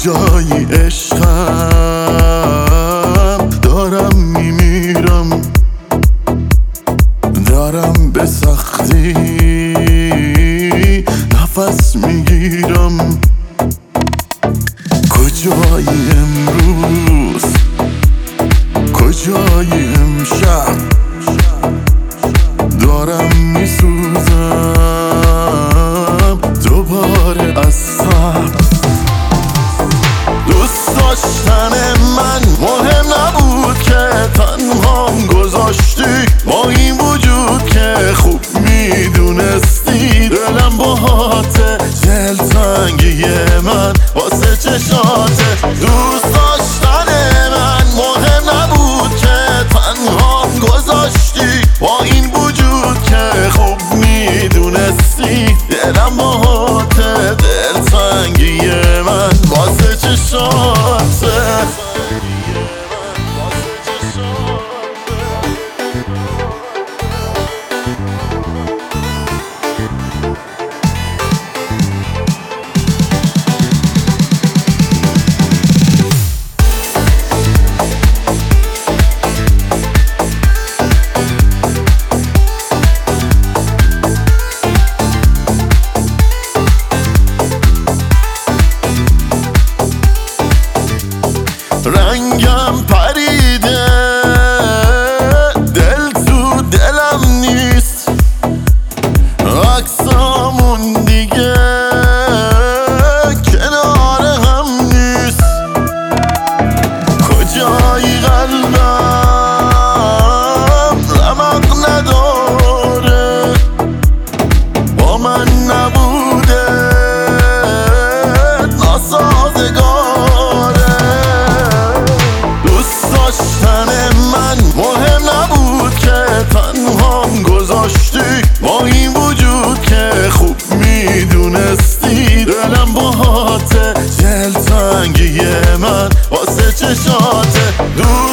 کجایی عشقم؟ دارم میمیرم، دارم به سختی نفس میگیرم. کجایی امروز؟ کجایی امشب؟ دارم میسوزم دوباره از صبر. دوست داشتن من مهم نبود که تنهام گذاشتی، با این وجود که خوب میدونستی دلم باهاته، دلتنگی من واسه چشاته. دوست داشتن من مهم نبود که تنهام گذاشتی، با این وجود که خوب میدونستی دلم باهاته، دلتنگی من واسه چشاته. رنگم پریده، دل تو دلم نیست، عکسامون دیگه کنار هم نیست. کجایی قلبم رمق نداره، با من نبوده ناسازگاره. داشتن من مهم نبود که تنهام گذاشتی، با این وجود که خوب میدونستی دلم باهاته، دلتنگی من واسه چشاته.